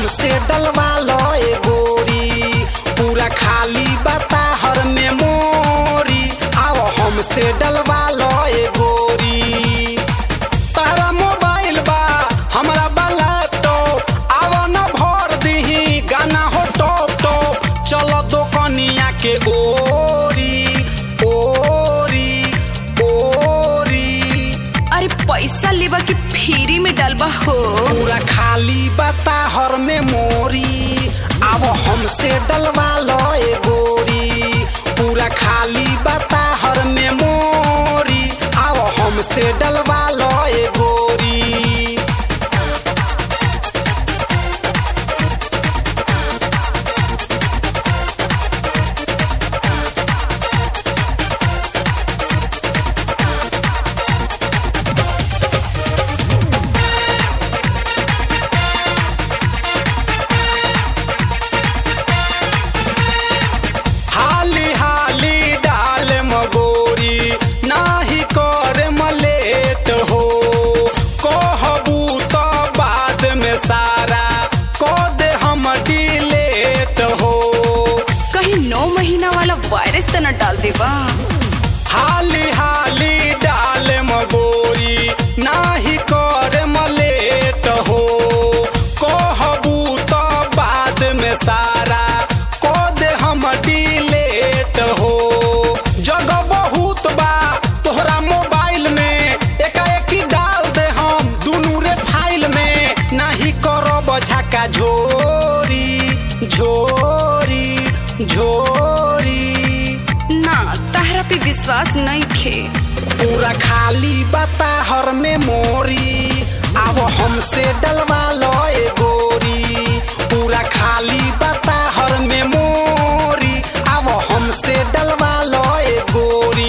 हमसे डलवा लो ए गोरी, पूरा खाली बता हर में मोरी, आओ हमसे डलवा लो ए गोरी। तारा मोबाइल बा हमरा बा लैपटॉप, आओ न भर दीही गाना हो टॉप टॉप, चलो दोकनिया के ओरी ओरी ओरी। अरे पैसा लेबा कि फ्री में डलबा हो? पूरा खाली बता हर में मोरी, अब हमसे डलवा लो ए गोरी, पूरा खाली बता हर में मोरी, अब हमसे डलवा लो ए गोरी। वायरस त न डाल देबा? हाली हाली डाल मगोरी, नाही कर मलेट हो, कहबू तो बाद में सारा को दे हम डिलेट हो। जगह बहुत बा तोहरा मोबाइल में, एकाएकी डाल दे हम दुनू रे फाइल में, नाही करब झका झोरी झोरी झोरी। ना तहरा पे विश्वास नहीं खे। पूरा खाली बता हर में मोरी, अब हमसे डलवा लो ए गोरी, पूरा खाली बता हर में मोरी, अब हमसे डलवा लो ए गोरी।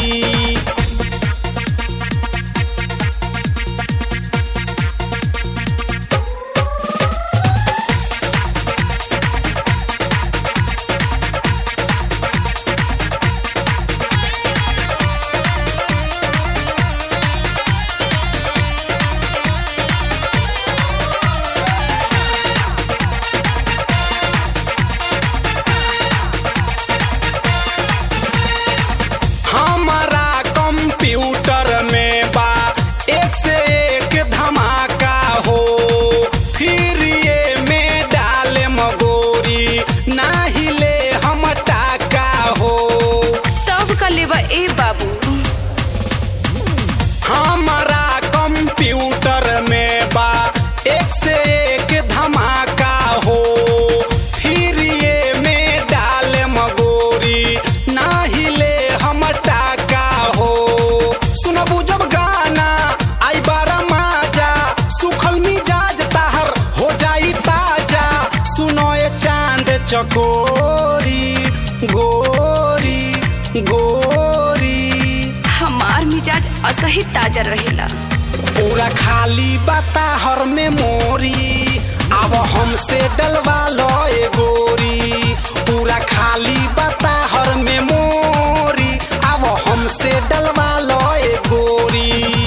कंप्यूटर में बा एक से एक धमाका हो, फिर ये में डाले मगोरी, नाही ले हम टाका हो। तब का लेबा ए बाबू? हमारा कंप्यूटर में बा एक से एक धमाका हो, फिर ये में डाले मगोरी, नाही ले हम टाका हो। सुनबू जब गाना आई बारा माजा, सुखल मिजाज ताहर हो जाई ताजा, सुनो ए चांद चकोरी गोरी गोरी। हमार मिजाज असही ताजा रहेला। पूरा खाली बता हर में मोरी, अब हमसे डलवा लो ए गोरी, पूरा खाली बता हर में मोरी, अब हमसे डलवा लो ए गोरी।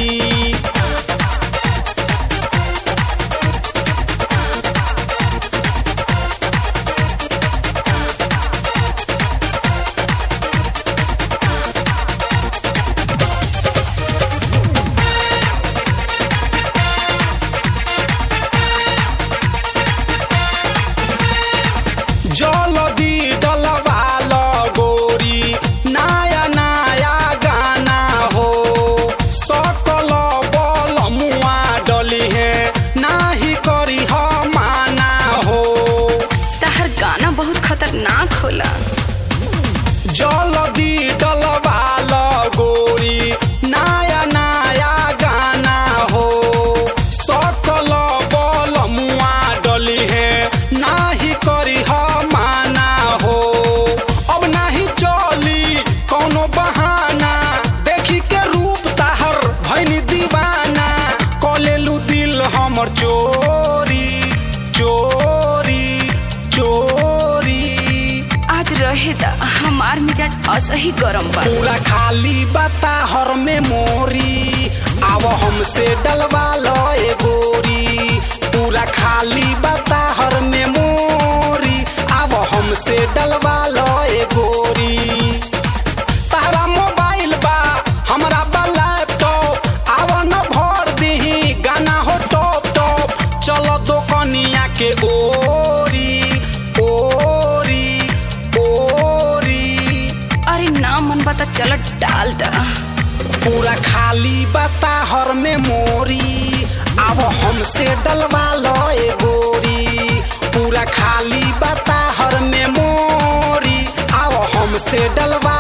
जल्दी डलवा लो गोरी, नया नया गाना हो, सकल बल मुआ डली है, नाही करी हो माना हो। तहर गाना बहुत खतरनाक होला। जल्दी डलवा लो गोरी, नया नया गाना हो, सकल बल मुआ डली है, नाही करी हो माना हो। अब नाही चली कौनो बहाना, देखी के रूप ताहर भैनी दीवाना, कलेलू दिल हमर चोरी चोरी चोरी। आज रहे दा, हमार मिजाज असही गरम बा। पूरा खाली बता हर में मोरी, अब हमसे डलवा लो ए गोरी, पूरा खाली बता हर हमसे डलवा लो ए गोरी। तारा मोबाइल बा हमरा बा लैपटॉप, आवा न भर दीही गाना हो टॉप टॉप। चलो दोकनिया के ओरी ओरी ओरी। अरे ना मन बता चल डाल द। पूरा खाली बता हर में मोरी, अब हमसे डलवा लो ए गोरी। पूरा खाली बता हर में मोरी, अब हमसे डलवा